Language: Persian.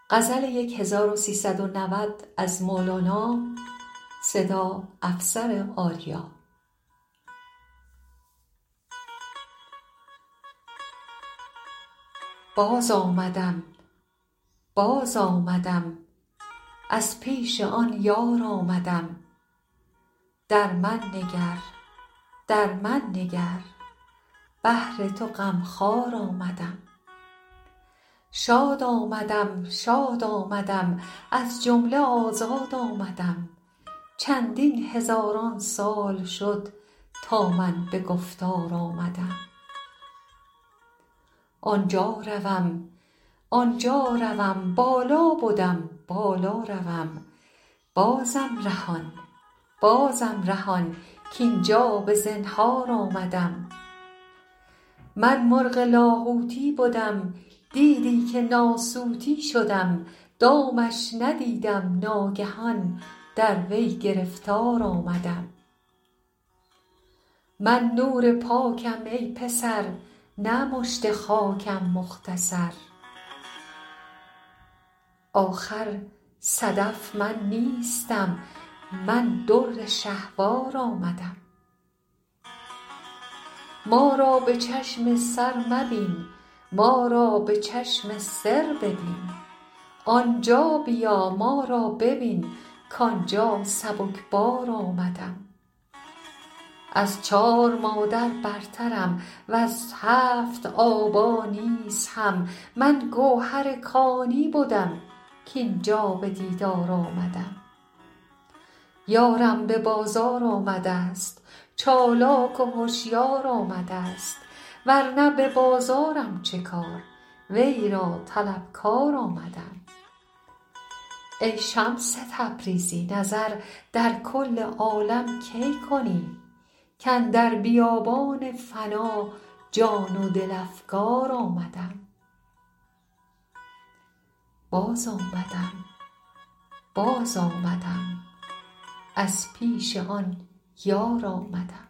غزل 1390 از مولانا، صدا افسر آریا. باز آمدم از پیش آن یار آمدم. در من نگر بهر تو غمخوار آمدم. شاد آمدم از جمله آزاد آمدم. چندین هزاران سال شد تا من به گفتار آمدم. آنجا روم بالا بدم بالا روم. بازم رهان کاینجا به زنهار آمدم. من مرغ لاهوتی بدم دیدی که ناسوتی شدم. دامش ندیدم ناگهان در وی گرفتار آمدم. من نور پاکم ای پسر نه مشت خاکم مختصر. آخر صدف من نیستم من در شهوار آمدم. ما را به چشم سر مبین ما را به چشم سر ببین. آنجا بیا ما را ببین کآنجا سبکبار آمدم. از 4 مادر برترم وز 7 آبا نیز هم. من گوهر کانی بدم کاینجا به دیدار آمدم. یارم به بازار آمدست چالاک و هشیار آمدست. ورنه به بازارم چه کار وی را طلبکار آمدم. ای شمس تبریزی نظر در کل عالم کی کنی؟ کاندر بیابان فنا جان و دل افگار آمدم. باز آمدم از پیش آن یار آمدم.